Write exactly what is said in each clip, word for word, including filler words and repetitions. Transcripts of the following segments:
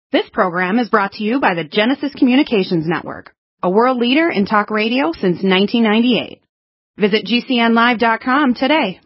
This program is brought to you by the Genesis Communications Network, a world leader in talk radio since nineteen ninety-eight. Visit G C N live dot com today.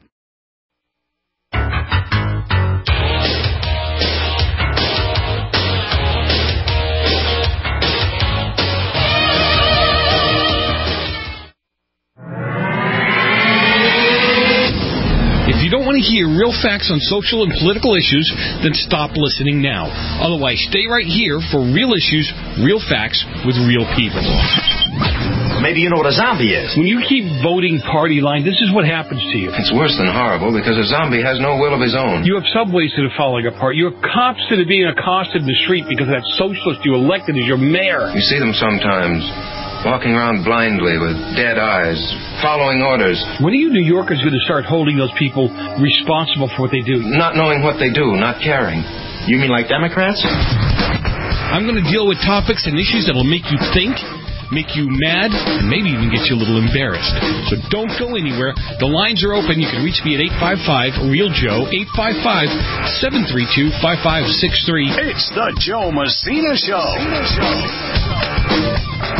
If you don't want to hear real facts on social and political issues, then stop listening now. Otherwise, stay right here for real issues, real facts, with real people. Maybe you know what a zombie is. When you keep voting party line, this is what happens to you. It's worse than horrible because a zombie has no will of his own. You have subways that are falling apart. You have cops that are being accosted in the street because that socialist you elected as your mayor. You see them sometimes. Walking around blindly with dead eyes, following orders. When are you New Yorkers going to start holding those people responsible for what they do? Not knowing what they do, not caring. You mean like Democrats? I'm going to deal with topics and issues that will make you think, make you mad, and maybe even get you a little embarrassed. So don't go anywhere. The lines are open. You can reach me at eight five five, REAL Joe, eight five five, seven three two, five five six three. It's the Joe Messina Show. Messina Show.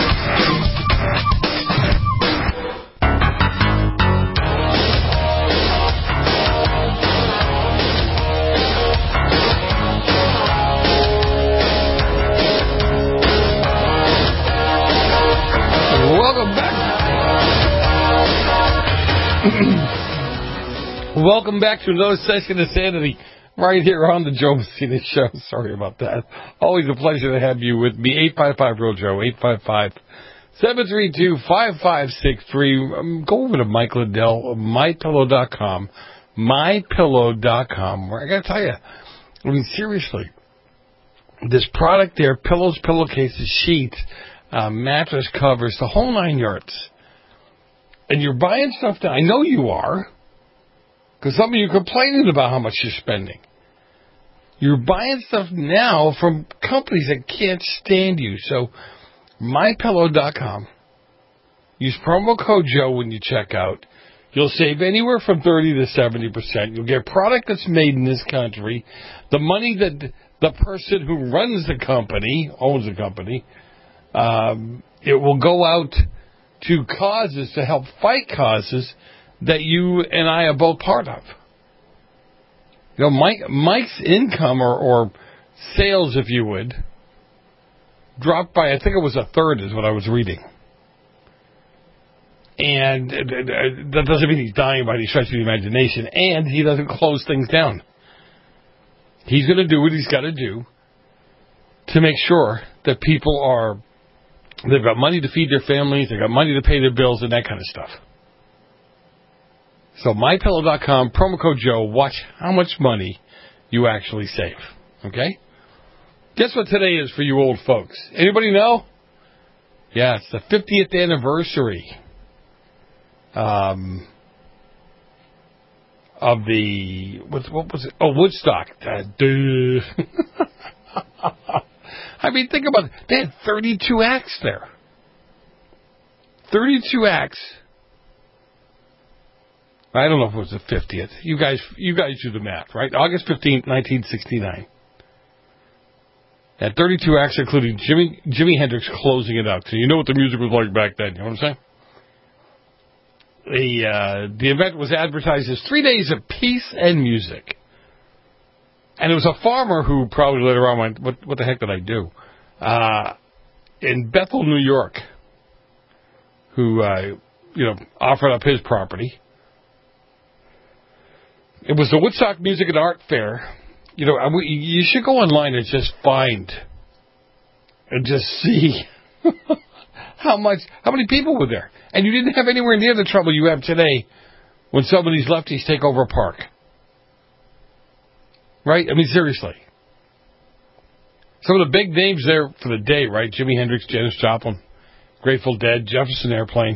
Welcome back. Welcome back to another session of Sanity right here on the Joe Messina Show. Sorry about that. Always a pleasure to have you with me. eight five five, REAL Joe, eight five five, seven three two, five five six three. Um, go over to Mike Lindell, my pillow dot com, my pillow dot com. I got to tell you, I mean, seriously, this product there, pillows, pillowcases, sheets, Uh, mattress covers, the whole nine yards. And you're buying stuff that I know you are, because some of you are complaining about how much you're spending. You're buying stuff now from companies that can't stand you. So, my pillow dot com. Use promo code Joe when you check out. You'll save anywhere from thirty to seventy percent. You'll get product that's made in this country. The money that the person who runs the company, owns the company, Um, it will go out to causes to help fight causes that you and I are both part of. You know, Mike, Mike's income or, or sales, if you would, dropped by, I think it was a third is what I was reading. And that doesn't mean he's dying by any stretch of the imagination, and he doesn't close things down. He's going to do what he's got to do to make sure that people are, they've got money to feed their families, they've got money to pay their bills, and that kind of stuff. So, my pillow dot com, promo code Joe, watch how much money you actually save. Okay? Guess what today is for you old folks? Anybody know? Yeah, it's the fiftieth anniversary um, of the, what, what was it? Oh, Woodstock. Uh, duh. I mean, think about it. They had thirty-two acts there. thirty-two acts. I don't know if it was the fiftieth. You guys, you guys do the math, right? August fifteenth, nineteen sixty-nine. Had thirty-two acts, including Jimi, Jimi Hendrix closing it out. So you know what the music was like back then. You know what I'm saying? The, uh, the event was advertised as three days of peace and music. And it was a farmer who probably later on went, what, what the heck did I do? Uh, in Bethel, New York, who, uh, you know, offered up his property. It was the Woodstock Music and Art Fair. You know, you should go online and just find and just see how much, how many people were there. And you didn't have anywhere near the trouble you have today when some of these lefties take over a park. Right? I mean, seriously. Some of the big names there for the day, right? Jimi Hendrix, Janis Joplin, Grateful Dead, Jefferson Airplane,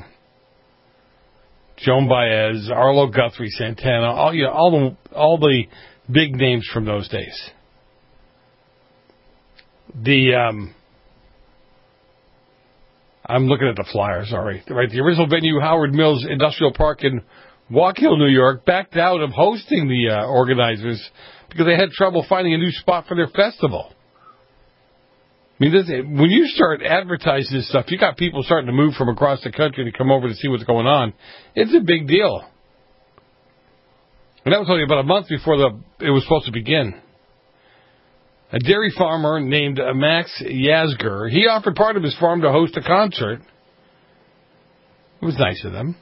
Joan Baez, Arlo Guthrie, Santana, all you know, all the all the big names from those days. The um, I'm looking at the flyer. Sorry, right? The original venue, Howard Mills Industrial Park in Waukegan, New York, backed out of hosting the uh, organizers because they had trouble finding a new spot for their festival. mean, this, when you start advertising this stuff, you got people starting to move from across the country to come over to see what's going on. It's a big deal. And that was only about a month before the it was supposed to begin. A dairy farmer named Max Yazger, he offered part of his farm to host a concert. It was nice of them.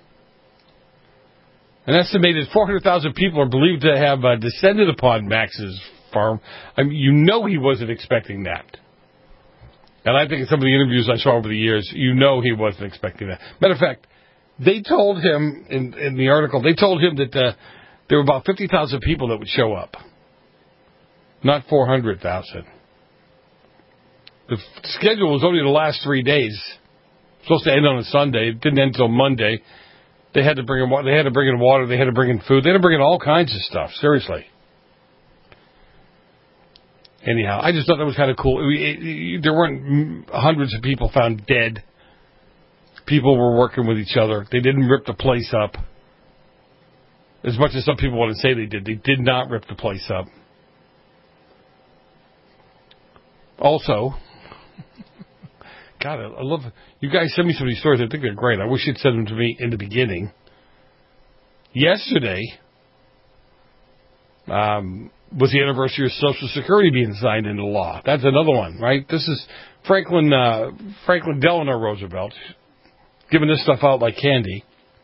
An estimated four hundred thousand people are believed to have uh, descended upon Max's farm. I mean, you know he wasn't expecting that. And I think in some of the interviews I saw over the years, you know he wasn't expecting that. Matter of fact, they told him, in, in the article, they told him that uh, there were about fifty thousand people that would show up. Not four hundred thousand. The f- schedule was only the last three days. It was supposed to end on a Sunday. It didn't end until Monday. They had to bring in water. They had to bring in water. They had to bring in food. They had to bring in all kinds of stuff. Seriously. Anyhow, I just thought that was kind of cool. It, it, it, there weren't hundreds of people found dead. People were working with each other. They didn't rip the place up. As much as some people want to say they did. They did not rip the place up. Also, God, I love you guys send me some of these stories. I think they're great. I wish you'd send them to me in the beginning. Yesterday um, was the anniversary of Social Security being signed into law. That's another one, right? This is Franklin uh, Franklin Delano Roosevelt giving this stuff out like candy.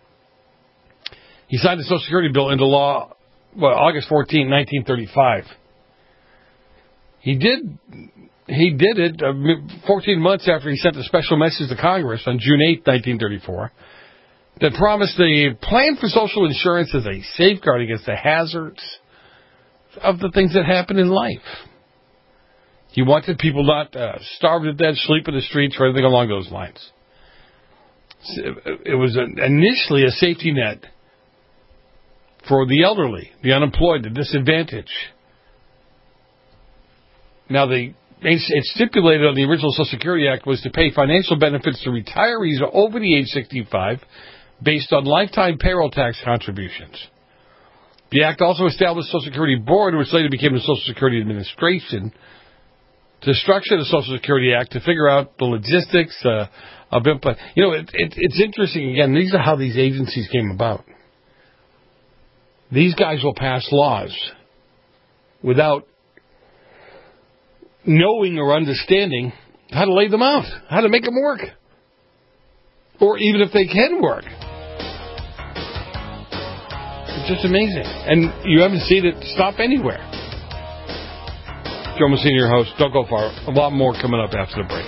He signed the Social Security bill into law, well, August fourteenth, nineteen thirty-five. He did. He did it uh, fourteen months after he sent a special message to Congress on June eighth, nineteen thirty-four, that promised a plan for social insurance as a safeguard against the hazards of the things that happen in life. He wanted people not uh, starve to death, sleep in the streets, or anything along those lines. It was initially a safety net for the elderly, the unemployed, the disadvantaged. Now, the it stipulated on the original Social Security Act was to pay financial benefits to retirees over the age sixty-five based on lifetime payroll tax contributions. The Act also established the Social Security Board, which later became the Social Security Administration, to structure the Social Security Act to figure out the logistics uh, of input. You know, it, it, it's interesting, again, these are how these agencies came about. These guys will pass laws without knowing or understanding how to lay them out, how to make them work. Or even if they can work. It's just amazing. And you haven't seen it stop anywhere. Joe Messina, your host. Don't go far. A lot more coming up after the break.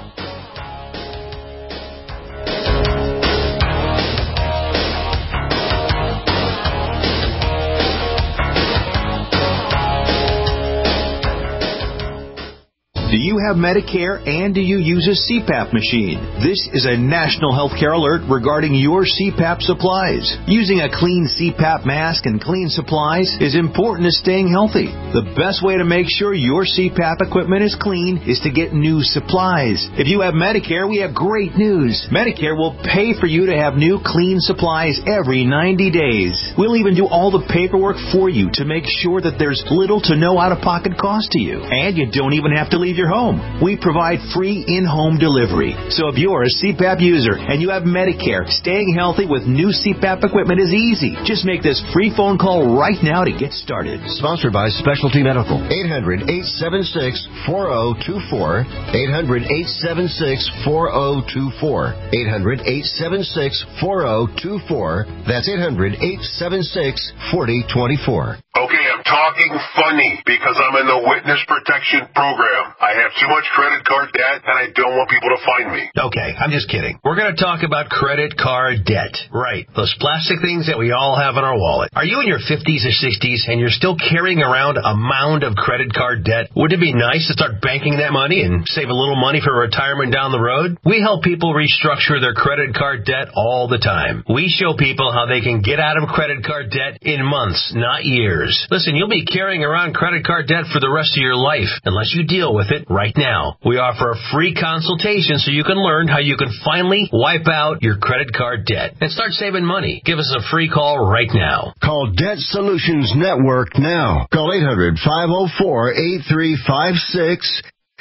Do you have Medicare and do you use a C PAP machine? This is a national healthcare alert regarding your C PAP supplies. Using a clean C PAP mask and clean supplies is important to staying healthy. The best way to make sure your C PAP equipment is clean is to get new supplies. If you have Medicare, we have great news. Medicare will pay for you to have new clean supplies every ninety days. We'll even do all the paperwork for you to make sure that there's little to no out-of-pocket cost to you. And you don't even have to leave your home. We provide free in-home delivery. So if you're a C PAP user and you have Medicare, staying healthy with new C PAP equipment is easy. Just make this free phone call right now to get started. Sponsored by Specialty Medical. eight hundred, eight seven six, four zero two four. eight hundred, eight seven six, four zero two four. eight hundred, eight seven six, four zero two four. That's eight hundred, eight seven six, four zero two four. Okay, I'm talking funny because I'm in the witness protection program. I have too much credit card debt and I don't want people to find me. Okay, I'm just kidding. We're going to talk about credit card debt. Right, those plastic things that we all have in our wallet. Are you in your fifties or sixties and you're still carrying around a mound of credit card debt? Wouldn't it be nice to start banking that money and save a little money for retirement down the road? We help people restructure their credit card debt all the time. We show people how they can get out of credit card debt in months, not years. Listen, you'll be carrying around credit card debt for the rest of your life unless you deal with it right now. We offer a free consultation so you can learn how you can finally wipe out your credit card debt and start saving money. Give us a free call right now. Call Debt Solutions Network now. Call eight hundred, five oh four, eight three five six.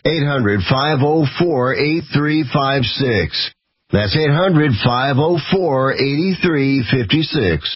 eight hundred, five oh four, eight three five six. That's eight hundred, five oh four, eight three five six.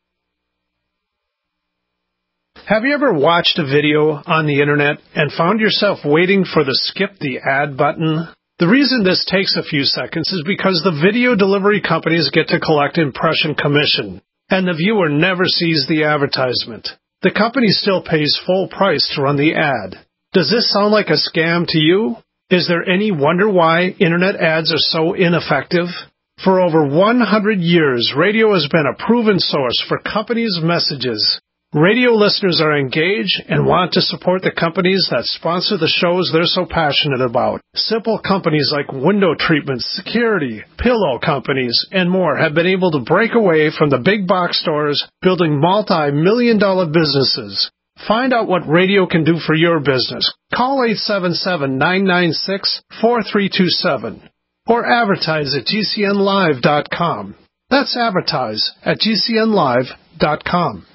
Have you ever watched a video on the internet and found yourself waiting for the skip the ad button? The reason this takes a few seconds is because the video delivery companies get to collect impression commission, and the viewer never sees the advertisement. The company still pays full price to run the ad. Does this sound like a scam to you? Is there any wonder why internet ads are so ineffective? For over one hundred years, radio has been a proven source for companies' messages. Radio listeners are engaged and want to support the companies that sponsor the shows they're so passionate about. Simple companies like window treatments, security, pillow companies, and more have been able to break away from the big box stores, building multi-million dollar businesses. Find out what radio can do for your business. Call eight seven seven, nine nine six, four three two seven or advertise at G C N live dot com. That's advertise at G C N live dot com.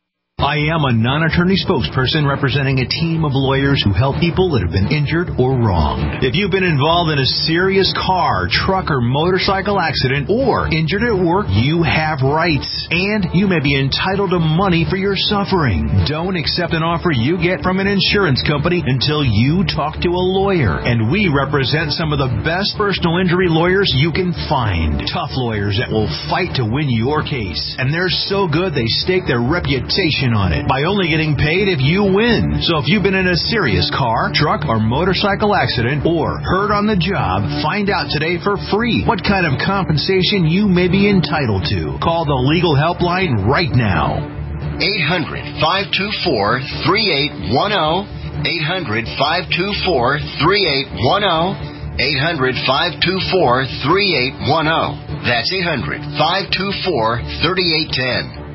I am a non-attorney spokesperson representing a team of lawyers who help people that have been injured or wronged. If you've been involved in a serious car, truck, or motorcycle accident or injured at work, you have rights, and you may be entitled to money for your suffering. Don't accept an offer you get from an insurance company until you talk to a lawyer, and we represent some of the best personal injury lawyers you can find. Tough lawyers that will fight to win your case, and they're so good they stake their reputation on it by only getting paid if you win. So if you've been in a serious car, truck, or motorcycle accident or hurt on the job, find out today for free what kind of compensation you may be entitled to. Call the legal helpline right now. eight hundred, five two four, three eight one zero. eight hundred, five two four, three eight one zero. eight hundred, five two four, three eight one zero. That's eight hundred, five two four, three eight one zero.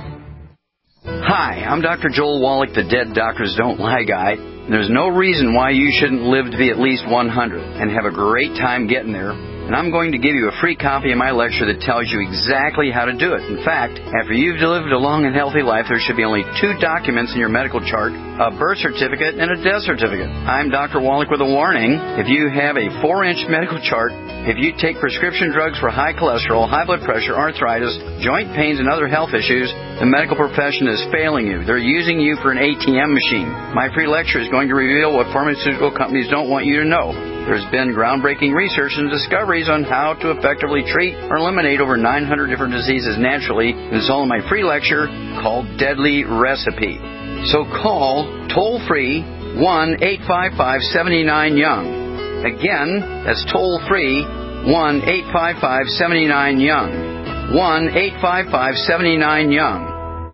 Hi, I'm Doctor Joel Wallach, the Dead Doctors Don't Lie guy. There's no reason why you shouldn't live to be at least one hundred and have a great time getting there. And I'm going to give you a free copy of my lecture that tells you exactly how to do it. In fact, after you've lived a long and healthy life, there should be only two documents in your medical chart, a birth certificate and a death certificate. I'm Doctor Wallach with a warning. If you have a four-inch medical chart, if you take prescription drugs for high cholesterol, high blood pressure, arthritis, joint pains, and other health issues, the medical profession is failing you. They're using you for an A T M machine. My free lecture is going to reveal what pharmaceutical companies don't want you to know. There's been groundbreaking research and discoveries on how to effectively treat or eliminate over nine hundred different diseases naturally. It's all in my free lecture called Deadly Recipe. So call toll-free one eight five five, seven nine Young. Again, that's toll-free one eight five five, seven nine Young. one eight five five, seven nine Young.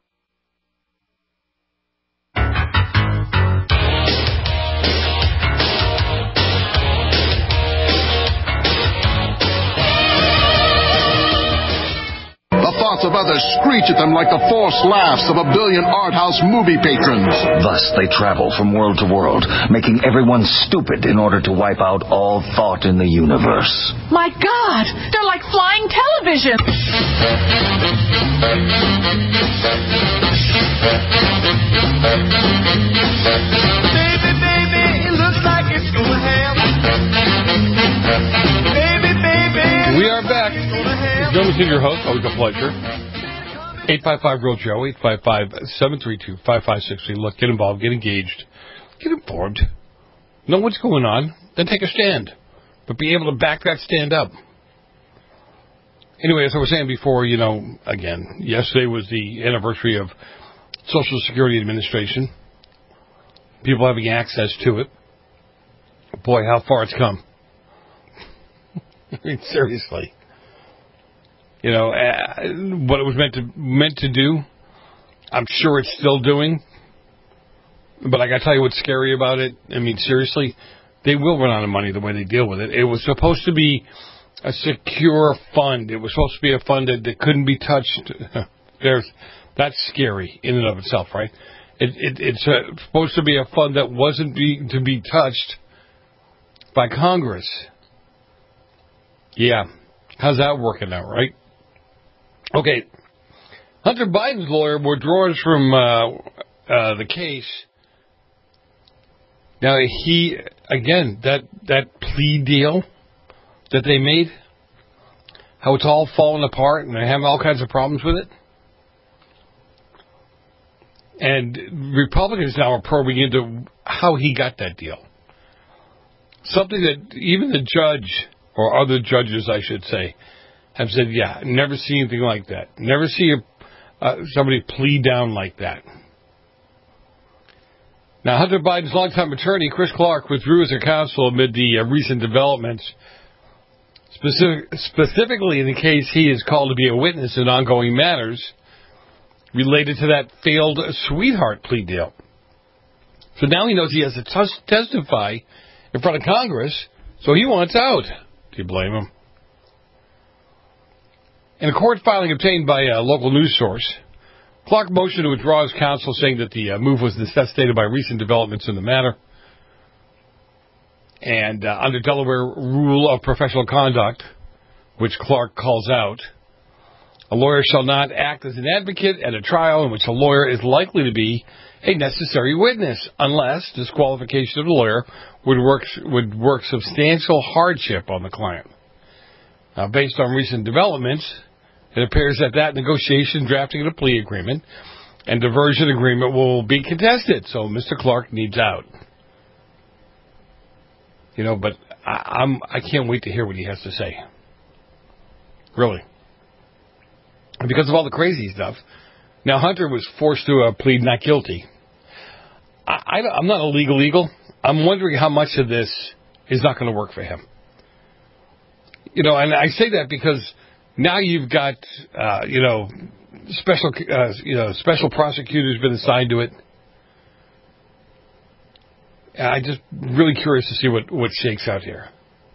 Of others screech at them like the forced laughs of a billion art house movie patrons. Thus they travel from world to world, making everyone stupid in order to wipe out all thought in the universe. My God, they're like flying television. Baby, baby, it looks like it's gonna happen. Baby, baby. We are back. Joe Messina, your host. Always a pleasure. eight five five, real Joe, eight five five, seven three two, five five six three. Look, get involved, get engaged, get informed. Know what's going on, then take a stand. But be able to back that stand up. Anyway, as I was saying before, you know, again, yesterday was the anniversary of Social Security Administration. People having access to it. Boy, how far it's come. I mean, seriously. You know, uh, what it was meant to meant to do, I'm sure it's still doing. But I got to tell you what's scary about it. I mean, seriously, they will run out of money the way they deal with it. It was supposed to be a secure fund. It was supposed to be a fund that, that couldn't be touched. There's that's scary in and of itself, right? It, it, it's a, supposed to be a fund that wasn't be, to be touched by Congress. Yeah, how's that working out, right? Okay, Hunter Biden's lawyer withdraws from uh, uh, the case. Now, he again, that, that plea deal that they made, how it's all falling apart and they're having all kinds of problems with it. And Republicans now are probing into how he got that deal. Something that even the judge, or other judges, I should say, have said, yeah, never see anything like that. Never see a, uh, somebody plead down like that. Now, Hunter Biden's longtime attorney, Chris Clark, withdrew as a counsel amid the uh, recent developments, specific, specifically in the case he is called to be a witness in ongoing matters related to that failed sweetheart plea deal. So now he knows he has to t- testify in front of Congress, so he wants out. Do you blame him? In a court filing obtained by a local news source, Clark motioned to withdraw his counsel, saying that the uh, move was necessitated by recent developments in the matter. And uh, under Delaware rule of professional conduct, which Clark calls out, a lawyer shall not act as an advocate at a trial in which a lawyer is likely to be a necessary witness, unless disqualification of the lawyer would work would work substantial hardship on the client. Now, based on recent developments, it appears that that negotiation, drafting of the plea agreement, and diversion agreement will be contested, so Mister Clark needs out. You know, but I, I'm I can't wait to hear what he has to say. Really. Because of all the crazy stuff. Now, Hunter was forced to uh, plead not guilty. I, I, I'm not a legal eagle. I'm wondering how much of this is not going to work for him. You know, and I say that because now you've got, uh, you know, special, uh, you know, special prosecutors been assigned to it. And I'm just really curious to see what, what shakes out here.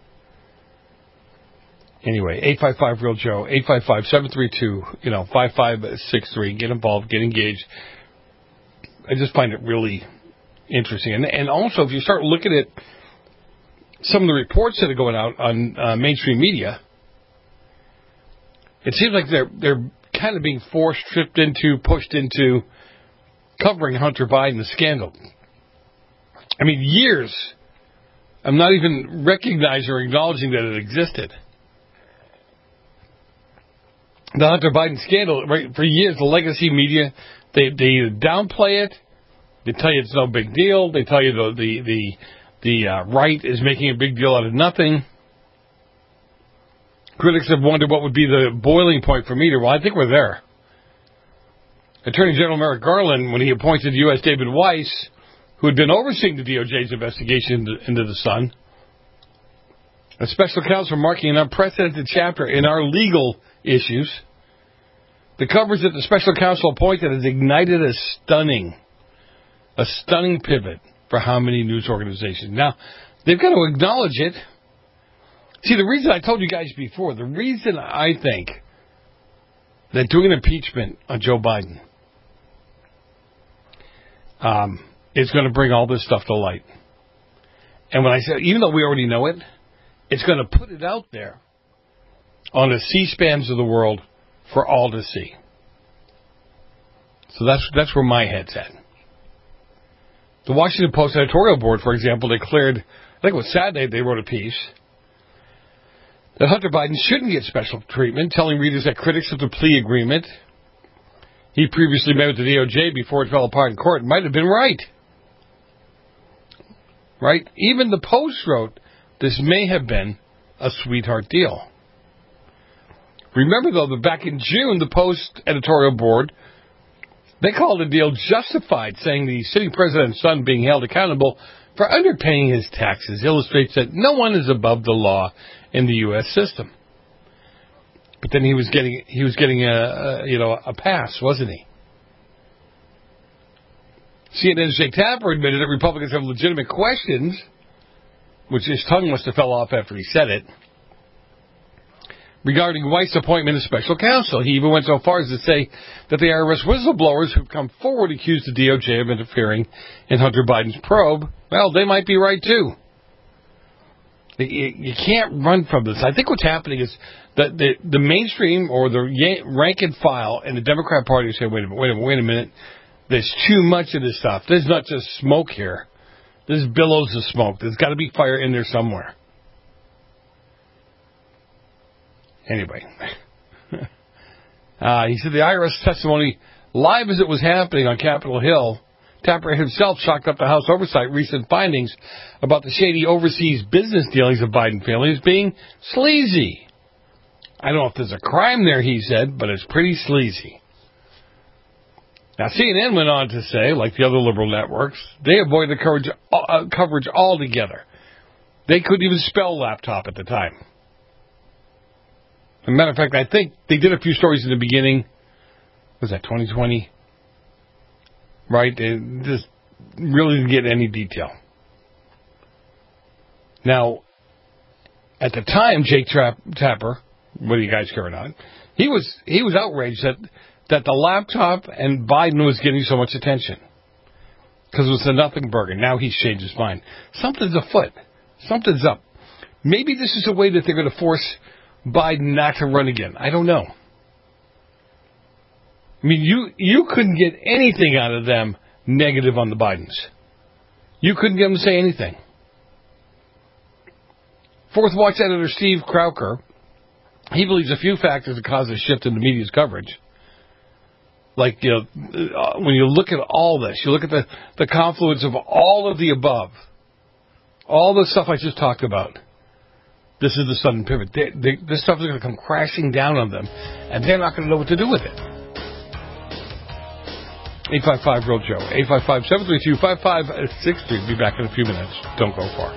Anyway, eight five five real Joe, eight five five, seven three two, you know, five five six three. Get involved, get engaged. I just find it really interesting. And, and also, if you start looking at some of the reports that are going out on uh, mainstream media, it seems like they're they're kind of being forced, tripped into, pushed into covering Hunter Biden's scandal. I mean, years. I'm not even recognizing or acknowledging that it existed. The Hunter Biden scandal, right, for years, the legacy media, they they downplay it. They tell you it's no big deal. They tell you the the the, the uh, right is making a big deal out of nothing. Critics have wondered what would be the boiling point for media. Well, I think we're there. Attorney General Merrick Garland, when he appointed U S David Weiss, who had been overseeing the D O J's investigation into, into the Sun, a special counsel marking an unprecedented chapter in our legal issues. The coverage that the special counsel appointed has ignited a stunning, a stunning pivot for how many news organizations. Now, they've got to acknowledge it. See, the reason I told you guys before, the reason I think that doing an impeachment on Joe Biden um, is going to bring all this stuff to light. And when I say, even though we already know it, it's going to put it out there on the C-SPANs of the world for all to see. So that's that's where my head's at. The Washington Post editorial board, for example, declared, I think it was Saturday, they wrote a piece, that Hunter Biden shouldn't get special treatment, telling readers that critics of the plea agreement he previously made with the D O J before it fell apart in court might have been right. Right? Even the Post wrote, this may have been a sweetheart deal. Remember, though, that back in June, the Post editorial board, they called the deal justified, saying the sitting president's son being held accountable for underpaying his taxes illustrates that no one is above the law in the U S system. But then he was getting he was getting a, a you know a pass, wasn't he? C N N's Jake Tapper admitted that Republicans have legitimate questions, which his tongue must have fell off after he said it, regarding Weiss' appointment as special counsel. He even went so far as to say that the I R S whistleblowers who've come forward accused the D O J of interfering in Hunter Biden's probe, well, they might be right too. You, you can't run from this. I think what's happening is that the, the mainstream or the rank and file in the Democrat Party say, wait a minute, wait a minute, wait a minute. There's too much of this stuff. There's not just smoke here. There's billows of smoke. There's got to be fire in there somewhere. Anyway. uh, he said the I R S testimony, live as it was happening on Capitol Hill, Tapper himself shocked up the House Oversight recent findings about the shady overseas business dealings of Biden family as being sleazy. I don't know if there's a crime there, he said, but it's pretty sleazy. Now, C N N went on to say, like the other liberal networks, they avoided the coverage, uh, coverage altogether. They couldn't even spell laptop at the time. As a matter of fact, I think they did a few stories in the beginning. Was that twenty twenty? Right? They just really didn't get any detail. Now, at the time, Jake Trapp, Tapper, what do you guys care or not, he was he was outraged that, that the laptop and Biden was getting so much attention. Because it was a nothing burger. Now he's changed his mind. Something's afoot. Something's up. Maybe this is a way that they're going to force Biden not to run again. I don't know. I mean, you, you couldn't get anything out of them negative on the Bidens. You couldn't get them to say anything. Fourth Watch editor Steve Crowker, he believes a few factors that cause a shift in the media's coverage. Like, you know, when you look at all this, you look at the, the confluence of all of the above, all the stuff I just talked about. This is the sudden pivot. They, they, this stuff is going to come crashing down on them, and they're not going to know what to do with it. eight five five, real Joe. eight five five, seven three two, five five six three. Be back in a few minutes. Don't go far.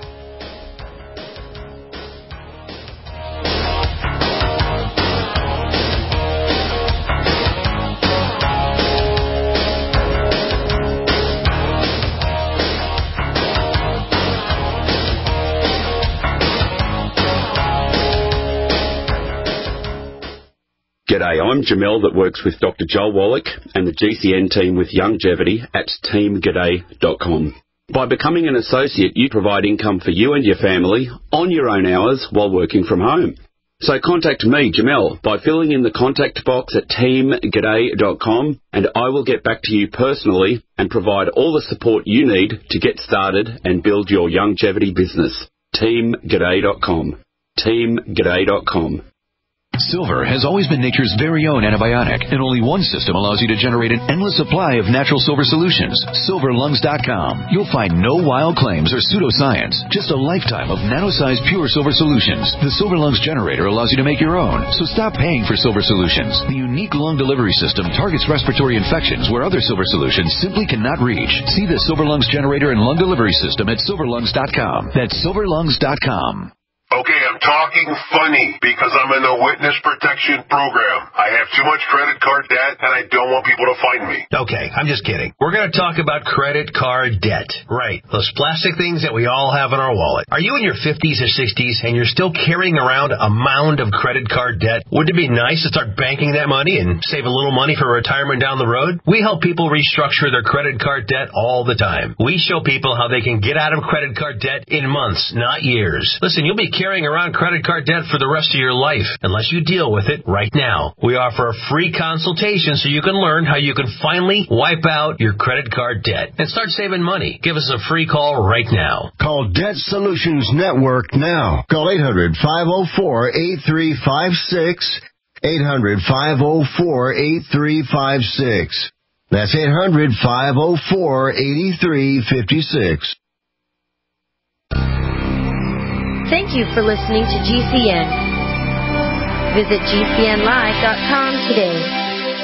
G'day, I'm Jamel that works with Doctor Joel Wallach and the G C N team with Longevity at team g'day dot com. By becoming an associate, you provide income for you and your family on your own hours while working from home. So contact me, Jamel, by filling in the contact box at team g'day dot com, and I will get back to you personally and provide all the support you need to get started and build your longevity business. team g'day dot com. team g'day dot com. Silver has always been nature's very own antibiotic, and only one system allows you to generate an endless supply of natural silver solutions. silver lungs dot com. You'll find no wild claims or pseudoscience, just a lifetime of nano-sized pure silver solutions. The Silver Lungs generator allows you to make your own, so stop paying for silver solutions. The unique lung delivery system targets respiratory infections where other silver solutions simply cannot reach. See the Silver Lungs generator and lung delivery system at silver lungs dot com. That's silver lungs dot com. Okay, I'm talking funny because I'm in the witness protection program. I have too much credit card debt and I don't want people to find me. Okay, I'm just kidding. We're going to talk about credit card debt. Right. Those plastic things that we all have in our wallet. Are you in your fifties or sixties and you're still carrying around a mound of credit card debt? Wouldn't it be nice to start banking that money and save a little money for retirement down the road? We help people restructure their credit card debt all the time. We show people how they can get out of credit card debt in months, not years. Listen, you'll be carrying around credit card debt for the rest of your life unless you deal with it right now. We offer a free consultation so you can learn how you can finally wipe out your credit card debt and start saving money. Give us a free call right now. Call Debt Solutions Network now. Call eight hundred, five oh four, eight three five six, eight hundred, five oh four, eight three five six. That's eight hundred, five oh four, eight three five six. Thank you for listening to G C N. Visit G C N live dot com today.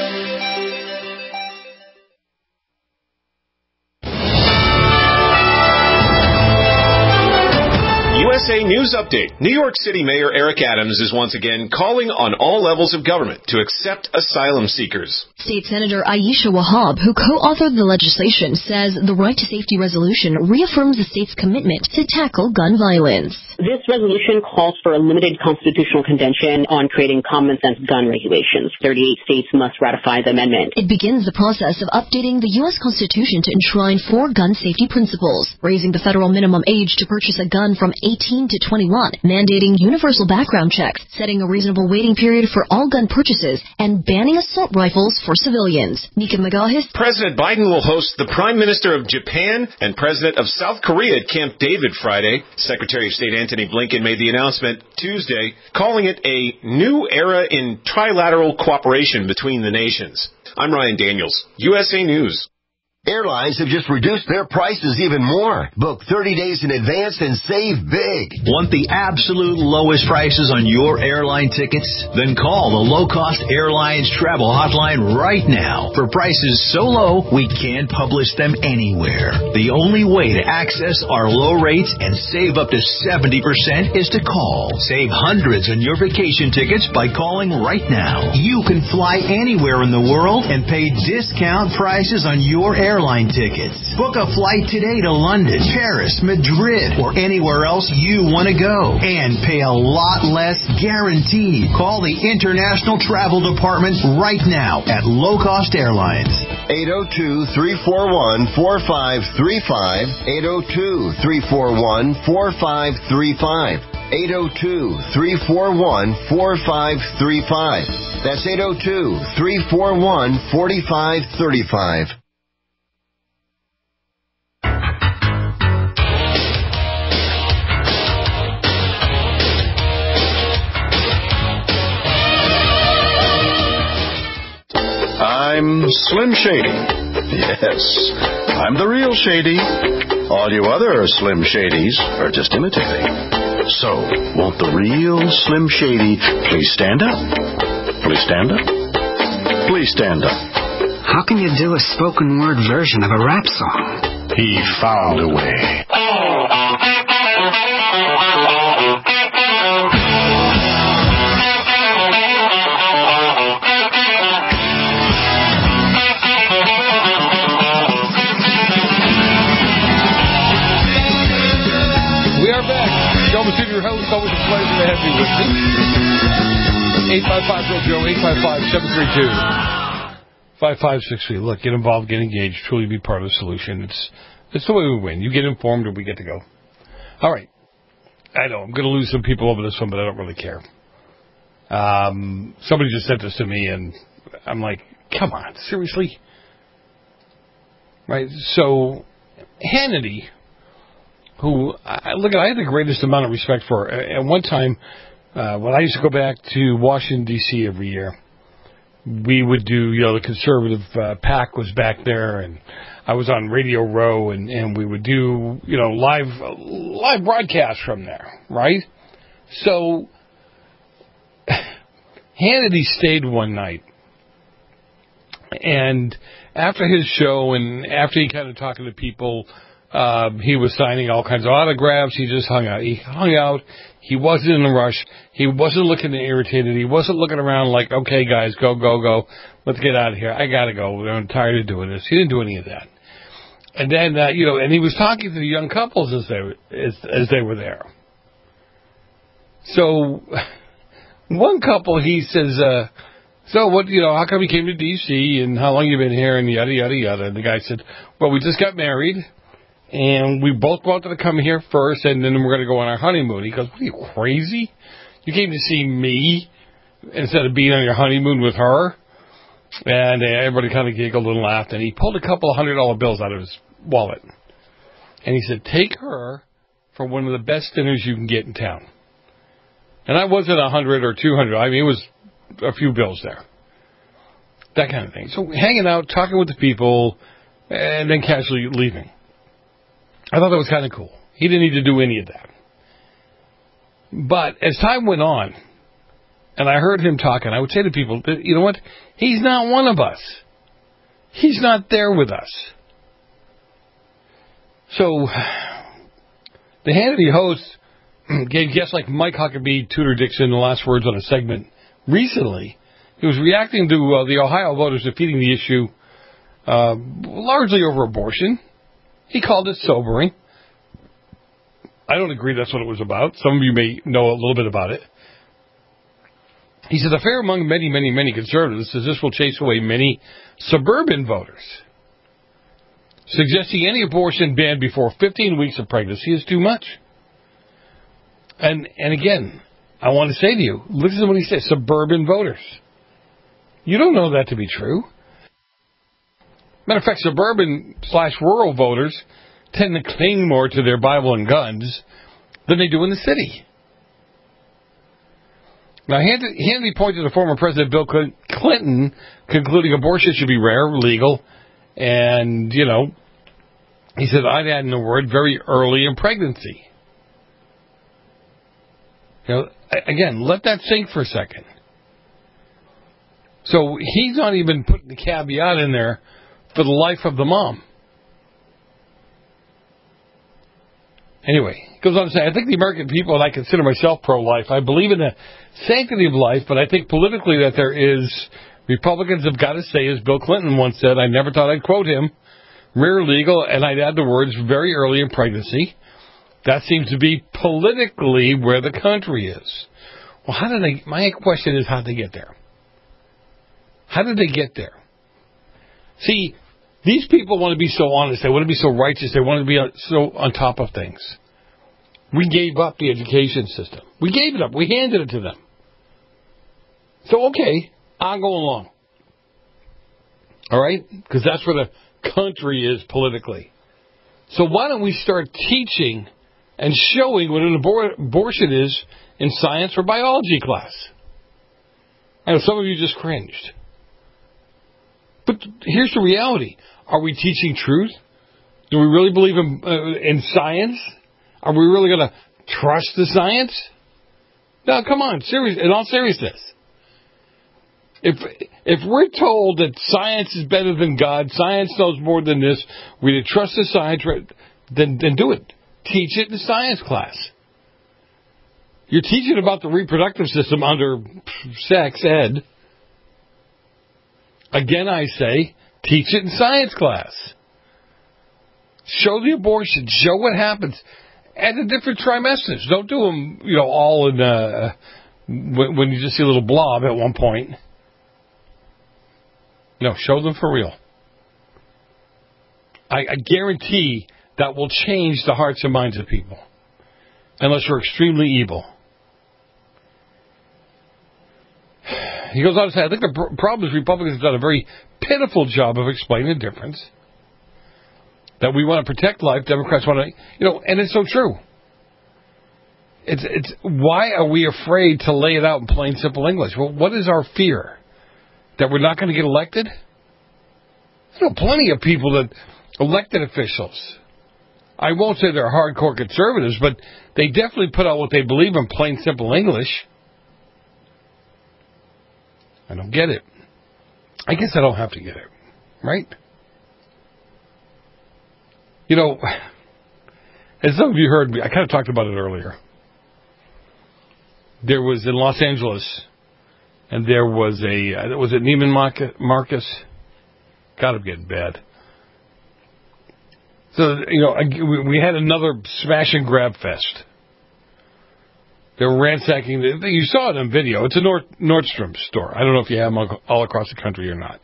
U S A News Update. New York City Mayor Eric Adams is once again calling on all levels of government to accept asylum seekers. State Senator Aisha Wahab, who co-authored the legislation, says the Right to Safety resolution reaffirms the state's commitment to tackle gun violence. This resolution calls for a limited constitutional convention on creating common-sense gun regulations. thirty-eight states must ratify the amendment. It begins the process of updating the U S Constitution to enshrine four gun safety principles, raising the federal minimum age to purchase a gun from eighteen eighteen to twenty-one, mandating universal background checks, setting a reasonable waiting period for all gun purchases, and banning assault rifles for civilians. Nika Magahis. President Biden will host the Prime Minister of Japan and President of South Korea at Camp David Friday. Secretary of State Antony Blinken made the announcement Tuesday, calling it a new era in trilateral cooperation between the nations. I'm Ryan Daniels, U S A News. Airlines have just reduced their prices even more. Book thirty days in advance and save big. Want the absolute lowest prices on your airline tickets? Then call the Low Cost Airlines Travel Hotline right now. For prices so low, we can't publish them anywhere. The only way to access our low rates and save up to seventy percent is to call. Save hundreds on your vacation tickets by calling right now. You can fly anywhere in the world and pay discount prices on your airline airline tickets. Book a flight today to London, Paris, Madrid, or anywhere else you want to go. And pay a lot less guaranteed. Call the International Travel Department right now at Low Cost Airlines. eight oh two, three four one, four five three five. eight oh two, three four one, four five three five. eight oh two, three four one, four five three five. That's eight oh two, three four one, four five three five. I'm Slim Shady. Yes, I'm the real Shady. All you other Slim Shadys are just imitating. So, won't the real Slim Shady please stand up? Please stand up? Please stand up. How can you do a spoken word version of a rap song? He found a way. Your host, always a pleasure to have you with me. eight five five, R E A L Joe, eight five five, seven three two, five five six three. Look, get involved, get engaged, truly be part of the solution. It's it's the way we win. You get informed and we get to go. All right. I know, I'm going to lose some people over this one, but I don't really care. Um, somebody just sent this to me, and I'm like, come on, seriously? Right? So, Hannity, who, I, look, I had the greatest amount of respect for. At one time, uh, when I used to go back to Washington, D C every year, we would do, you know, the conservative uh, PAC was back there, and I was on Radio Row, and, and we would do, you know, live live broadcasts from there, right? So, Hannity stayed one night, and after his show, and after he kind of talking to people, Uh, he was signing all kinds of autographs. He just hung out. He hung out. He wasn't in a rush. He wasn't looking irritated. He wasn't looking around like, okay, guys, go, go, go. Let's get out of here. I got to go. I'm tired of doing this. He didn't do any of that. And then, uh, you know, and he was talking to the young couples as they, as, as they were there. So one couple, he says, uh, so what, you know, how come you came to D C and how long you been here and yada, yada, yada. And the guy said, well, we just got married. And we both wanted to come here first, and then we're going to go on our honeymoon. He goes, what are you, crazy? You came to see me instead of being on your honeymoon with her? And uh, everybody kind of giggled and laughed, and he pulled a couple of hundred dollar bills out of his wallet. And he said, take her for one of the best dinners you can get in town. And I wasn't a hundred or two hundred. I mean, it was a few bills there. That kind of thing. So hanging out, talking with the people, and then casually leaving. I thought that was kind of cool. He didn't need to do any of that. But as time went on, and I heard him talking, I would say to people, you know what? He's not one of us. He's not there with us. So, the Hannity host gave guests like Mike Huckabee, Tudor Dixon, the last words on a segment recently. He was reacting to uh, the Ohio voters defeating the issue uh, largely over abortion. He called it sobering. I don't agree that's what it was about. Some of you may know a little bit about it. He said, a fear among many, many, many conservatives says this will chase away many suburban voters, suggesting any abortion banned before fifteen weeks of pregnancy is too much. And and again, I want to say to you, listen to what he says, suburban voters. You don't know that to be true. Matter of fact, suburban slash rural voters tend to cling more to their Bible and guns than they do in the city. Now, Hannity pointed to former President Bill Clinton concluding abortion should be rare, legal, and, you know, he said, I'd add in the word very early in pregnancy. You know, again, let that sink for a second. So he's not even putting the caveat in there for the life of the mom. Anyway, he goes on to say, I think the American people, and I consider myself pro-life, I believe in the sanctity of life, but I think politically that there is, Republicans have got to say, as Bill Clinton once said, I never thought I'd quote him, rare, legal, and I'd add the words very early in pregnancy. That seems to be politically where the country is. Well, how did they, my question is, how did they get there? How did they get there? See, these people want to be so honest. They want to be so righteous. They want to be so on top of things. We gave up the education system. We gave it up. We handed it to them. So, okay, I'm going along. All right? Because that's where the country is politically. So why don't we start teaching and showing what an abor- abortion is in science or biology class? I know some of you just cringed. But here's the reality. Are we teaching truth? Do we really believe in, uh, in science? Are we really going to trust the science? No, come on. Serious, in all seriousness. If if we're told that science is better than God, science knows more than this, we need to trust the science, then, then do it. Teach it in science class. You're teaching about the reproductive system under sex ed. Again, I say, teach it in science class. Show the abortion. Show what happens. At the different trimesters. Don't do them, you know, all in, uh, when, when you just see a little blob at one point. No, show them for real. I, I guarantee that will change the hearts and minds of people. Unless you're extremely evil. He goes on to say, I think the pr- problem is Republicans have done a very pitiful job of explaining the difference. That we want to protect life, Democrats want to, you know, and it's so true. It's, it's, why are we afraid to lay it out in plain, simple English? Well, what is our fear? That we're not going to get elected? There's plenty of people that elected officials. I won't say they're hardcore conservatives, but they definitely put out what they believe in plain, simple English. I don't get it. I guess I don't have to get it, right? You know, as some of you heard me, I kind of talked about it earlier. There was in Los Angeles, and there was a, was it Neiman Marcus? God, I'm getting bad. So, you know, we had another smash and grab fest. They were ransacking. The, you saw it on video. It's a Nord, Nordstrom store. I don't know if you have them all across the country or not.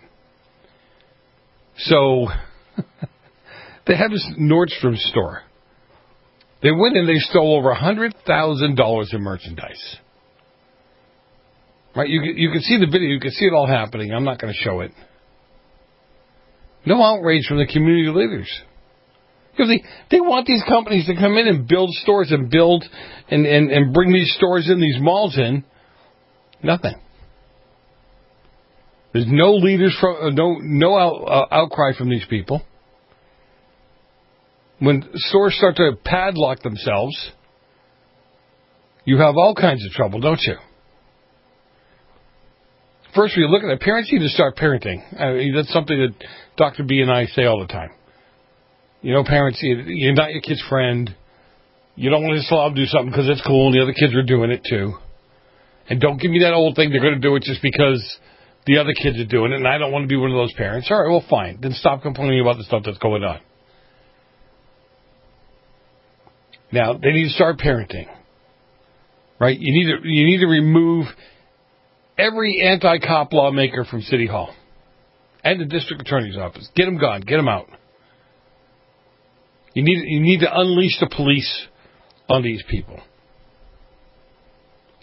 So, they have this Nordstrom store. They went in, they stole over one hundred thousand dollars in merchandise. Right? You, you can see the video. You can see it all happening. I'm not going to show it. No outrage from the community leaders. Because they, they want these companies to come in and build stores and build and, and, and bring these stores in, these malls in. Nothing. There's no leaders, from, no no out, uh, outcry from these people. When stores start to padlock themselves, you have all kinds of trouble, don't you? First, we look at it. Parents need to start parenting. I mean, that's something that Doctor B and I say all the time. You know, parents, you're not your kid's friend. You don't want to just allow them to do something because it's cool and the other kids are doing it too. And don't give me that old thing, they're going to do it just because the other kids are doing it and I don't want to be one of those parents. All right, well, fine. Then stop complaining about the stuff that's going on. Now, they need to start parenting. Right? You need to, you need to remove every anti-cop lawmaker from City Hall and the district attorney's office. Get them gone. Get them out. You need you need to unleash the police on these people.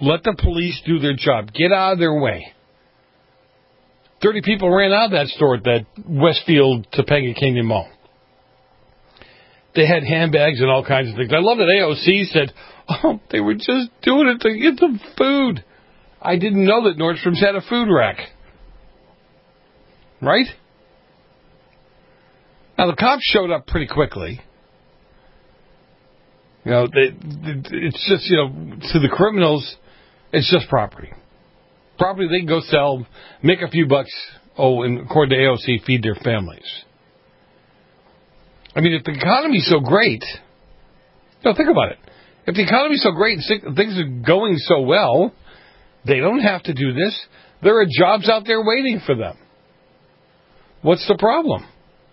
Let the police do their job. Get out of their way. thirty people ran out of that store at that Westfield Topanga Canyon Mall. They had handbags and all kinds of things. I love that A O C said, oh, they were just doing it to get some food. I didn't know that Nordstrom's had a food rack. Right? Now, the cops showed up pretty quickly. You know, they, it's just, you know, to the criminals, it's just property. Property they can go sell, make a few bucks, oh, and according to A O C, feed their families. I mean, if the economy's so great, no, think about it. If the economy's so great and things are going so well, they don't have to do this. There are jobs out there waiting for them. What's the problem?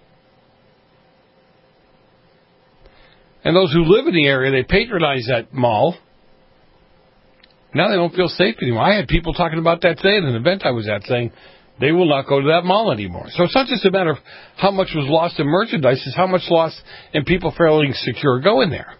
And those who live in the area, they patronize that mall. Now they don't feel safe anymore. I had people talking about that today at an event I was at, saying they will not go to that mall anymore. So it's not just a matter of how much was lost in merchandise, it's how much lost in people feeling secure going there.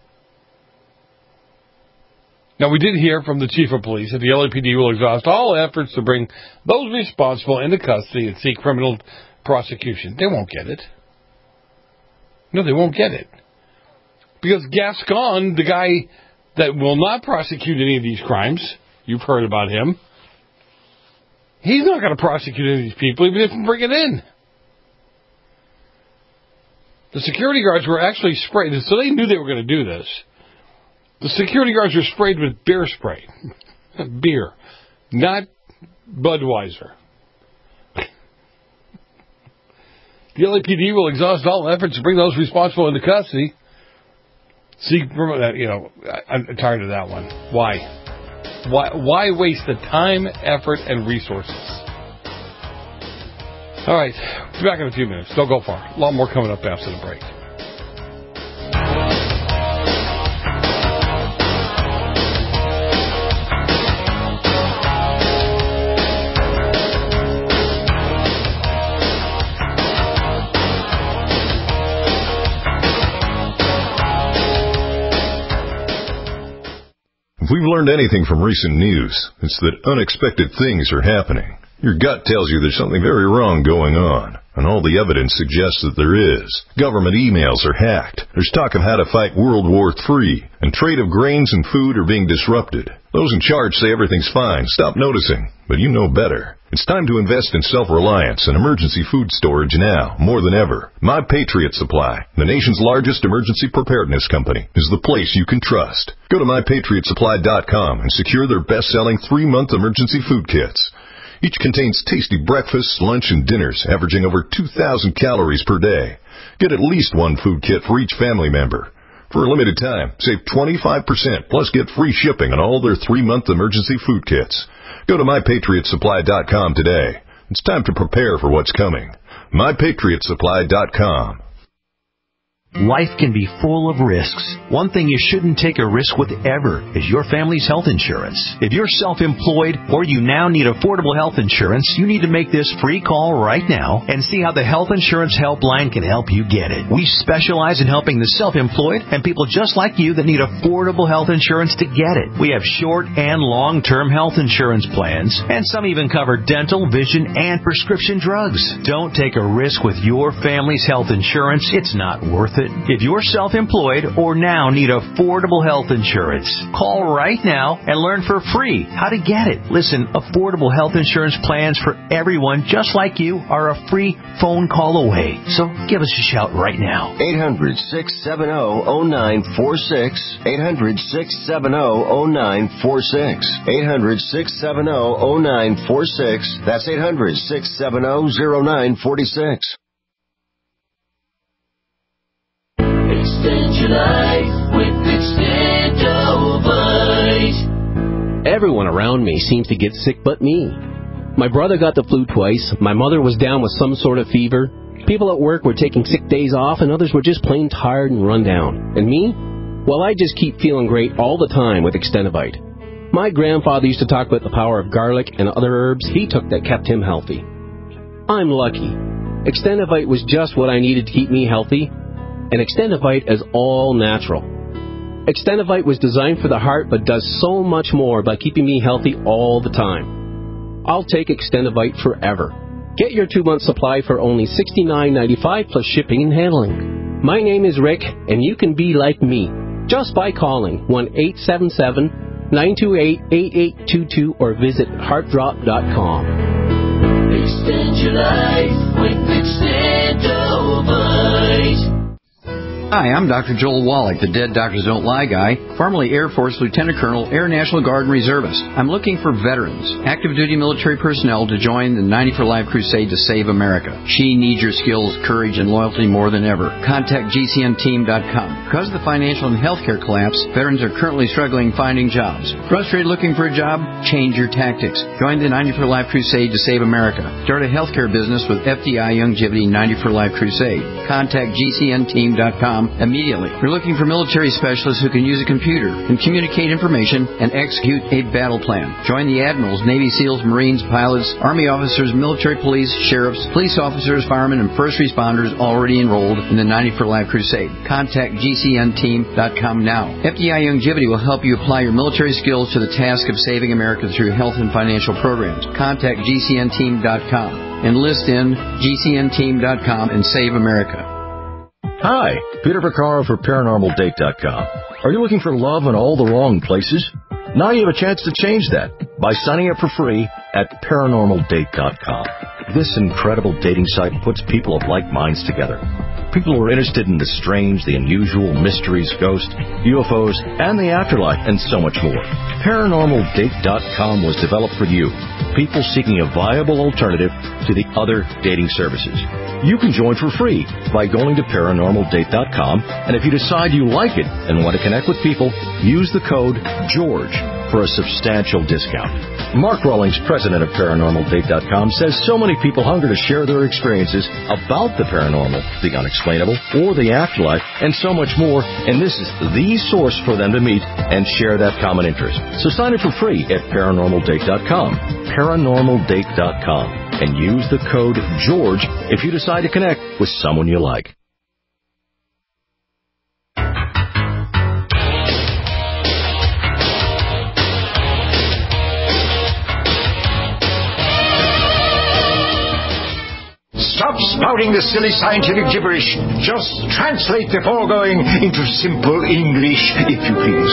Now, we did hear from the chief of police that the L A P D will exhaust all efforts to bring those responsible into custody and seek criminal prosecution. They won't get it. No, they won't get it. Because Gascon, the guy that will not prosecute any of these crimes, you've heard about him, he's not going to prosecute any of these people, even if we bring it in. The security guards were actually sprayed, so they knew they were going to do this. The security guards were sprayed with beer spray. Beer. Not Budweiser. The L A P D will exhaust all efforts to bring those responsible into custody. See, you know, I'm tired of that one. Why? Why, why waste the time, effort, and resources? All right. Be back in a few minutes. Don't go far. A lot more coming up after the break. If we've learned anything from recent news, it's that unexpected things are happening. Your gut tells you there's something very wrong going on, and all the evidence suggests that there is. Government emails are hacked. There's talk of how to fight World War Three, and trade of grains and food are being disrupted. Those in charge say everything's fine. Stop noticing, but you know better. It's time to invest in self-reliance and emergency food storage now, more than ever. My Patriot Supply, the nation's largest emergency preparedness company, is the place you can trust. Go to my patriot supply dot com and secure their best-selling three-month emergency food kits. Each contains tasty breakfasts, lunch, and dinners, averaging over two thousand calories per day. Get at least one food kit for each family member. For a limited time, save twenty-five percent, plus get free shipping on all their three-month emergency food kits. Go to my patriot supply dot com today. It's time to prepare for what's coming. my patriot supply dot com. Life can be full of risks. One thing you shouldn't take a risk with ever is your family's health insurance. If you're self-employed or you now need affordable health insurance, you need to make this free call right now and see how the Health Insurance Helpline can help you get it. We specialize in helping the self-employed and people just like you that need affordable health insurance to get it. We have short and long-term health insurance plans, and some even cover dental, vision, and prescription drugs. Don't take a risk with your family's health insurance. It's not worth it. If you're self-employed or now need affordable health insurance, call right now and learn for free how to get it. Listen, affordable health insurance plans for everyone just like you are a free phone call away. So give us a shout right now. eight hundred, six seven zero, zero nine four six. eight hundred, six seven zero, zero nine four six. eight hundred, six seven zero, zero nine four six. That's eight hundred, six seven zero, zero nine four six. Extend your life with Extendovite. Everyone around me seems to get sick but me. My brother got the flu twice, my mother was down with some sort of fever, people at work were taking sick days off, and others were just plain tired and run down. And me? Well, I just keep feeling great all the time with Extendovite. My grandfather used to talk about the power of garlic and other herbs he took that kept him healthy. I'm lucky. Extendovite was just what I needed to keep me healthy. And Extendovite is all natural. Extendivite was designed for the heart but does so much more by keeping me healthy all the time. I'll take Extendivite forever. Get your two-month supply for only sixty-nine ninety-five plus shipping and handling. My name is Rick, and you can be like me just by calling one eight seven seven, nine two eight, eight eight two two or visit heart drop dot com. Extend your life with Extendivite. Hi, I'm Doctor Joel Wallach, the Dead Doctors Don't Lie guy, formerly Air Force Lieutenant Colonel, Air National Guard and Reservist. I'm looking for veterans, active duty military personnel to join the ninety for Life crusade to save America. She needs your skills, courage, and loyalty more than ever. Contact G C N team dot com. Because of the financial and healthcare collapse, veterans are currently struggling finding jobs. Frustrated looking for a job? Change your tactics. Join the ninety for Life crusade to save America. Start a healthcare business with F D I Youngevity ninety for Life crusade. Contact G C N team dot com immediately. You're looking for military specialists who can use a computer and communicate information and execute a battle plan. Join the admirals, Navy SEALs, Marines, pilots, Army officers, military police, sheriffs, police officers, firemen, and first responders already enrolled in the ninety for Life crusade. Contact G C N team dot com now. F D I Youngevity will help you apply your military skills to the task of saving America through health and financial programs. Contact G C N team dot com. Enlist in G C N team dot com and save America. Hi, Peter Vaccaro for Paranormal Date dot com. Are you looking for love in all the wrong places? Now you have a chance to change that by signing up for free at Paranormal Date dot com. This incredible dating site puts people of like minds together. People who are interested in the strange, the unusual, mysteries, ghosts, U F Os, and the afterlife, and so much more. Paranormal Date dot com was developed for you, people seeking a viable alternative to the other dating services. You can join for free by going to Paranormal Date dot com, and if you decide you like it and want to connect with people, use the code GEORGE for a substantial discount. Mark Rawlings, president of Paranormal Date dot com, says so many people hunger to share their experiences about the paranormal, the unexplainable, or the afterlife, and so much more, and this is the source for them to meet and share that common interest. So sign up for free at Paranormal Date dot com, Paranormal Date dot com, and use the code GEORGE if you decide to connect with someone you like. Stop spouting the silly scientific gibberish. Just translate the foregoing into simple English, if you please.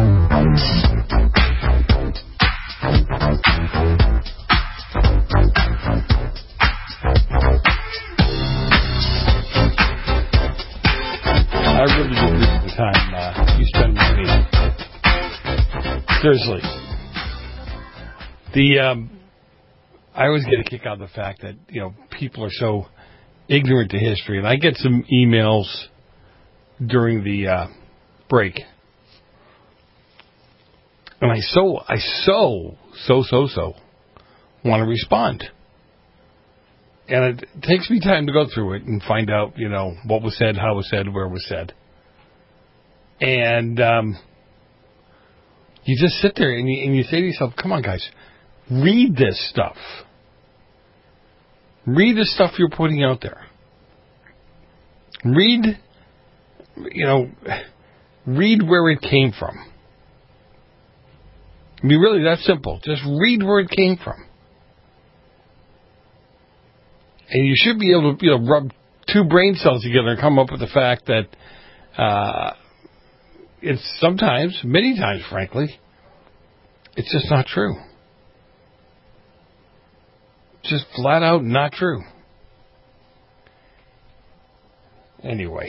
I really do appreciate the time uh, you spend with me. Seriously. The, um... I always get a kick out of the fact that, you know, people are so ignorant to history. And I get some emails during the uh, break. And I so, I so, so, so, so want to respond. And it takes me time to go through it and find out, you know, what was said, how it was said, where it was said. And um, you just sit there and you, and you say to yourself, come on, guys, read this stuff. Read the stuff you're putting out there. Read, you know, read where it came from. I mean, really, that's simple. Just read where it came from. And you should be able to, you know, rub two brain cells together and come up with the fact that uh, it's sometimes, many times, frankly, it's just not true. Just flat out not true. Anyway.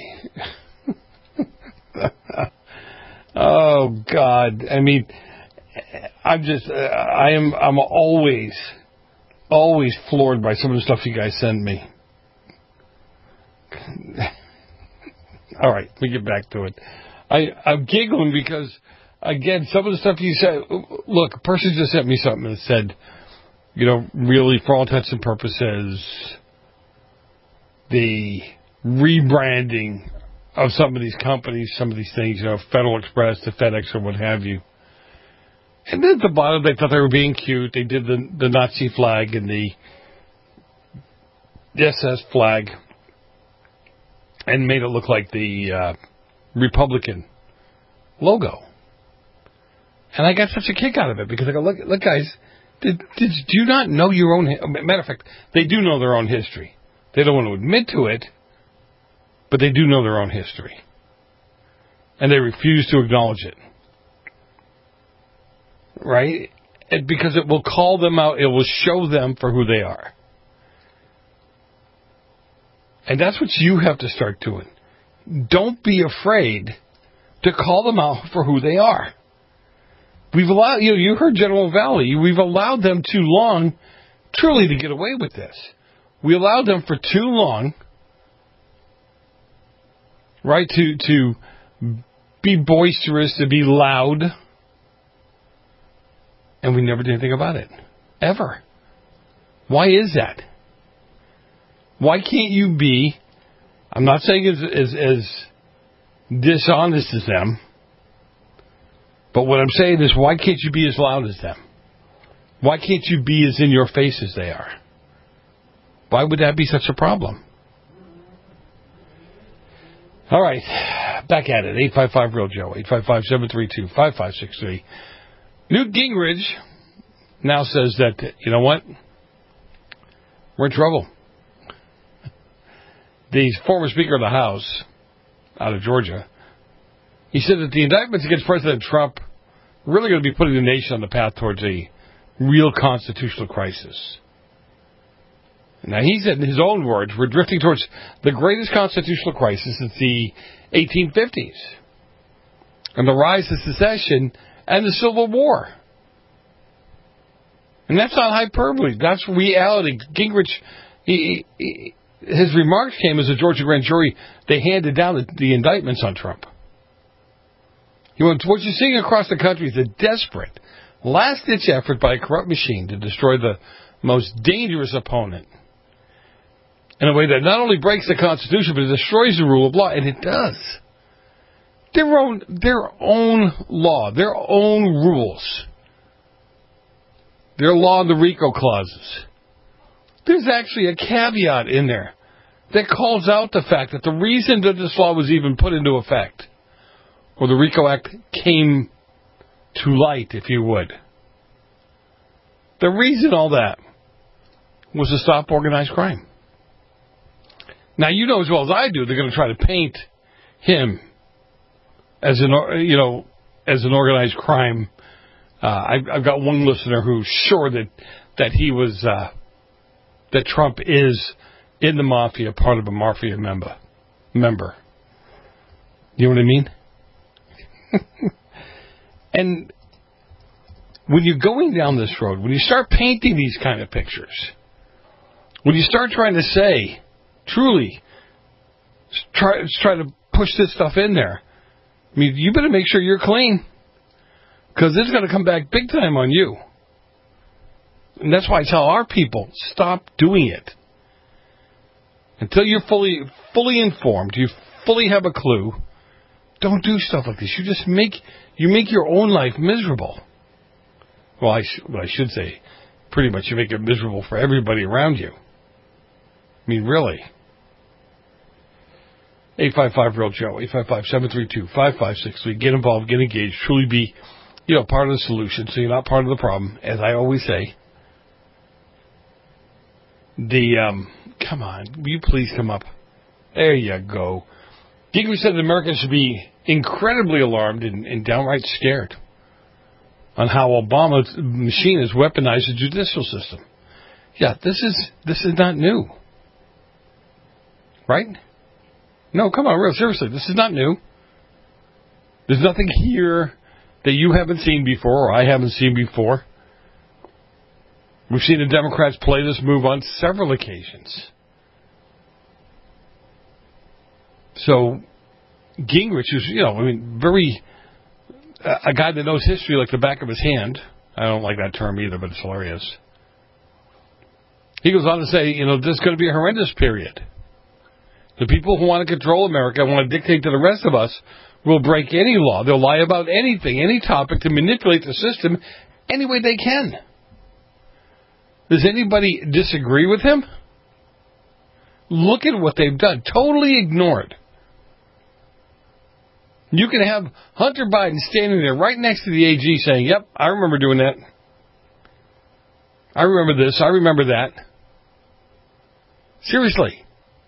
Oh, God. I mean, I'm just, uh, I am, I'm always, always floored by some of the stuff you guys send me. All right, let me get back to it. I, I'm giggling because, again, some of the stuff you said, look, a person just sent me something that said, you know, really, for all intents and purposes, the rebranding of some of these companies, some of these things, you know, Federal Express to FedEx or what have you. And then at the bottom, they thought they were being cute. They did the, the Nazi flag and the S S flag and made it look like the uh, Republican logo. And I got such a kick out of it because I go, look, look guys, did, did, do you not know your own... Matter of fact, they do know their own history. They don't want to admit to it, but they do know their own history. And they refuse to acknowledge it. Right? And because it will call them out. It will show them for who they are. And that's what you have to start doing. Don't be afraid to call them out for who they are. We've allowed, you know, you heard General Valley. We've allowed them too long, truly, to get away with this. We allowed them for too long, right, to to be boisterous, to be loud, and we never did anything about it, ever. Why is that? Why can't you be? I'm not saying as as, as dishonest as them. But what I'm saying is, why can't you be as loud as them? Why can't you be as in your face as they are? Why would that be such a problem? All right, back at it. eight five five real Joe, eight five five, seven three two, five five six three. Newt Gingrich now says that, you know what? We're in trouble. The former Speaker of the House out of Georgia, he said that the indictments against President Trump are really going to be putting the nation on the path towards a real constitutional crisis. Now, he said in his own words, we're drifting towards the greatest constitutional crisis since the eighteen fifties and the rise of secession and the Civil War. And that's not hyperbole. That's reality. Gingrich, he, he, his remarks came as a Georgia grand jury. They handed down the, the indictments on Trump. He went, what you're seeing across the country is a desperate, last-ditch effort by a corrupt machine to destroy the most dangerous opponent in a way that not only breaks the Constitution, but it destroys the rule of law, and it does. Their own, their own law, their own rules, their law and the RICO clauses. There's actually a caveat in there that calls out the fact that the reason that this law was even put into effect, or the RICO Act came to light, if you would, the reason all that was to stop organized crime. Now, you know as well as I do, they're going to try to paint him as an, you know, as an organized crime. Uh, I've, I've got one listener who's sure that that he was uh, that Trump is in the mafia, part of a mafia member. Member, you know what I mean? And when you're going down this road, when you start painting these kind of pictures, when you start trying to say, truly, try, try to push this stuff in there, I mean, you better make sure you're clean, because it's going to come back big time on you. And that's why I tell our people, stop doing it. Until you're fully fully informed, you fully have a clue, don't do stuff like this. You just make you make your own life miserable. Well, I, sh- well, I should say, pretty much you make it miserable for everybody around you. I mean, really. eight five five real Joe, eight five five, seven three two, five five six three. Get involved, get engaged, truly be, you know, part of the solution, so you're not part of the problem, as I always say. The, um, come on, will you please come up? There you go. Gingrich said that Americans should be incredibly alarmed and, and downright scared on how Obama's machine has weaponized the judicial system. Yeah, this is this is not new. Right? No, come on, real seriously, this is not new. There's nothing here that you haven't seen before or I haven't seen before. We've seen the Democrats play this move on several occasions. So, Gingrich is, you know, I mean, very, uh, a guy that knows history like the back of his hand. I don't like that term either, but it's hilarious. He goes on to say, you know, this is going to be a horrendous period. The people who want to control America, want to dictate to the rest of us, will break any law. They'll lie about anything, any topic, to manipulate the system any way they can. Does anybody disagree with him? Look at what they've done. Totally ignored You can have Hunter Biden standing there right next to the A G saying, yep, I remember doing that. I remember this. I remember that. Seriously.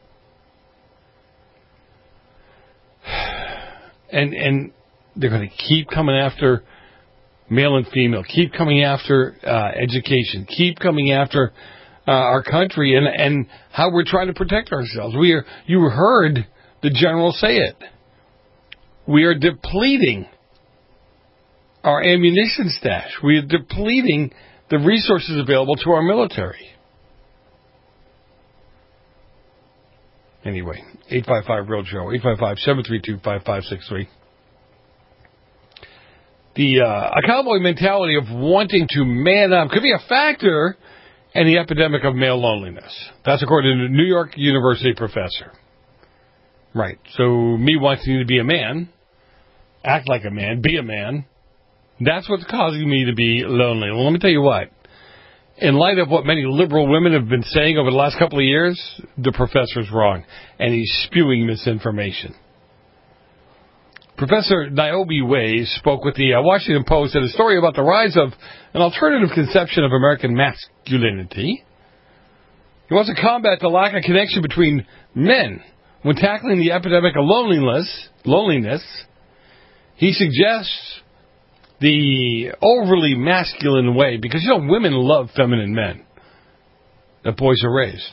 And and they're going to keep coming after male and female, keep coming after uh, education, keep coming after uh, our country and, and how we're trying to protect ourselves. We are. You heard the general say it. We are depleting our ammunition stash. We are depleting the resources available to our military. Anyway, eight five five real Joe, eight five five, seven three two, five five six three. The uh, a cowboy mentality of wanting to man up could be a factor in the epidemic of male loneliness. That's according to a New York University professor. Right. So me wanting to be a man, act like a man, be a man, that's what's causing me to be lonely. Well, let me tell you what. In light of what many liberal women have been saying over the last couple of years, the professor's wrong, and he's spewing misinformation. Professor Niobe Way spoke with the uh, Washington Post in a story about the rise of an alternative conception of American masculinity. He wants to combat the lack of connection between men when tackling the epidemic of loneliness. Loneliness, he suggests the overly masculine way, because, you know, women love feminine men that boys are raised.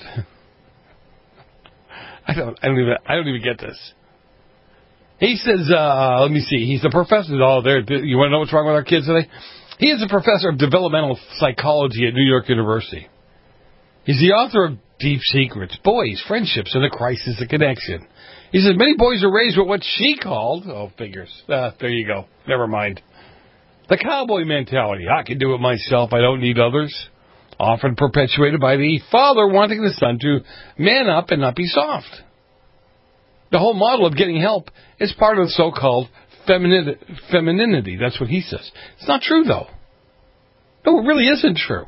I don't, I don't even, I don't even get this. He says, uh, let me see, he's the professor. Oh, there, you want to know what's wrong with our kids today? He is a professor of developmental psychology at New York University. He's the author of Deep Secrets, Boys, Friendships, and the Crisis of Connection. He says many boys are raised with what she called, oh, figures. Uh, there you go. Never mind. The cowboy mentality. I can do it myself. I don't need others. Often perpetuated by the father wanting the son to man up and not be soft. The whole model of getting help is part of the so-called femini- femininity. That's what he says. It's not true, though. No, it really isn't true.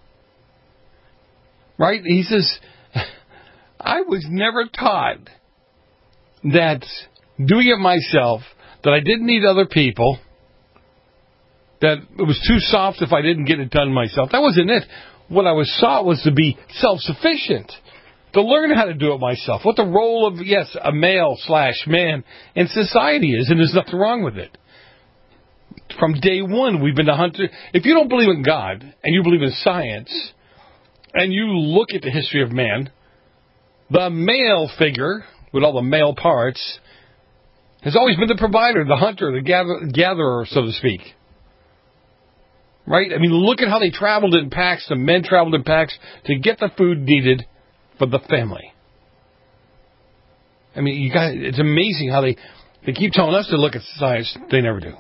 Right? He says, I was never taught that doing it myself, that I didn't need other people, that it was too soft if I didn't get it done myself. That wasn't it. What I was taught was to be self-sufficient, to learn how to do it myself, what the role of, yes, a male slash man in society is, and there's nothing wrong with it. From day one, we've been the hunter. If you don't believe in God, and you believe in science, and you look at the history of man, the male figure, with all the male parts, has always been the provider, the hunter, the gather, gatherer, so to speak. Right? I mean, look at how they traveled in packs. The men traveled in packs to get the food needed for the family. I mean, you guys, it's amazing how they, they keep telling us to look at science. They never do.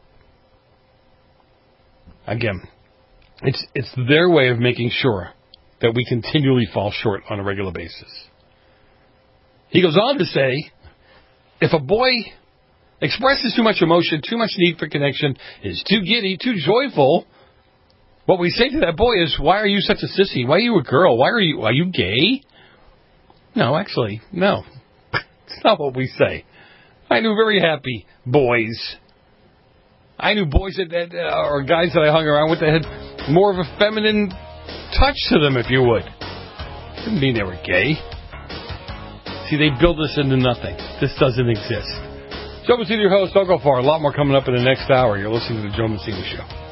Again, it's it's their way of making sure that we continually fall short on a regular basis. He goes on to say, if a boy expresses too much emotion, too much need for connection, is too giddy, too joyful, what we say to that boy is, why are you such a sissy? Why are you a girl? Why are you, are you gay? No, actually, no. It's not what we say. I knew very happy boys. I knew boys that, that uh, or guys that I hung around with that had more of a feminine touch to them, if you would. Didn't mean they were gay. See, they build this into nothing. This doesn't exist. Joe Messina, your host. Don't go far. A lot more coming up in the next hour. You're listening to the Joe Messina Show.